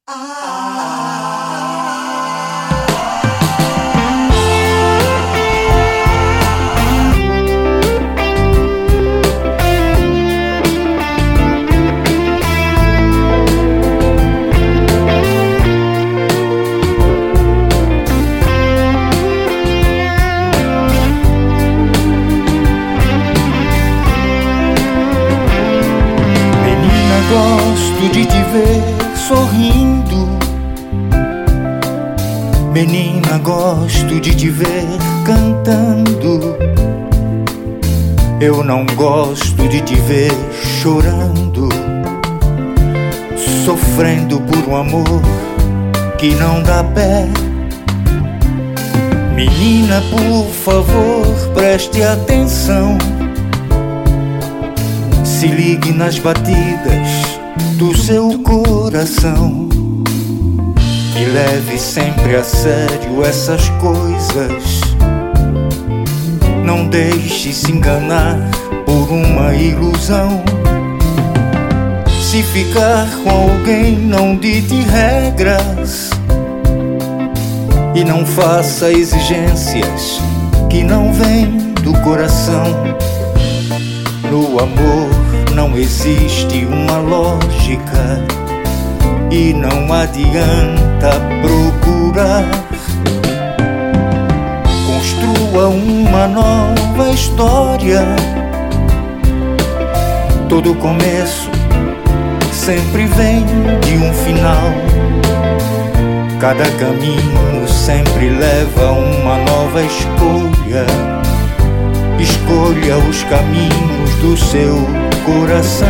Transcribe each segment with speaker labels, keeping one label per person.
Speaker 1: Gosto de te ver sorrindo, menina, gosto de te ver cantando. Eu não gosto de te ver chorando, sofrendo por um amor que não dá pé. Menina, por favor, preste atenção, se ligue nas batidas do seu coração e leve sempre a sério essas coisas. Não deixe se enganar por uma ilusão. Se ficar com alguém, não dite regras e não faça exigências que não vêm do coração. No amor não existe uma lógica e não adianta procurar. Construa uma nova história. Todo começo sempre vem de um final. Cada caminho sempre leva a uma nova escolha. Escolha os caminhos do seu coração.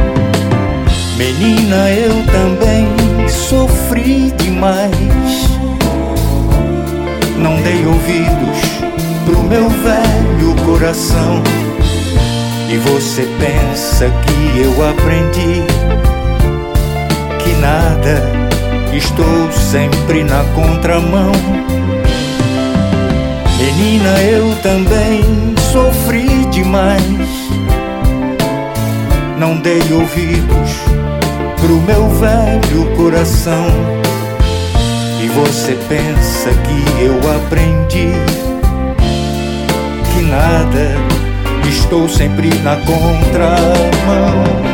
Speaker 1: Menina, eu também sofri demais. Não dei ouvidos pro meu velho coração. E você pensa que eu aprendi que nada, estou sempre na contramão. Menina, eu também sofri demais. Não dei ouvidos pro meu velho coração. E você pensa que eu aprendi que nada, estou sempre na contramão.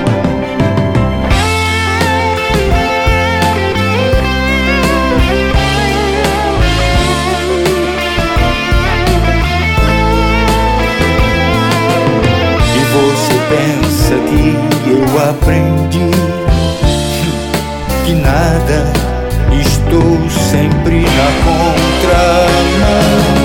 Speaker 1: Pensa que eu aprendi que nada, estou sempre na contramão.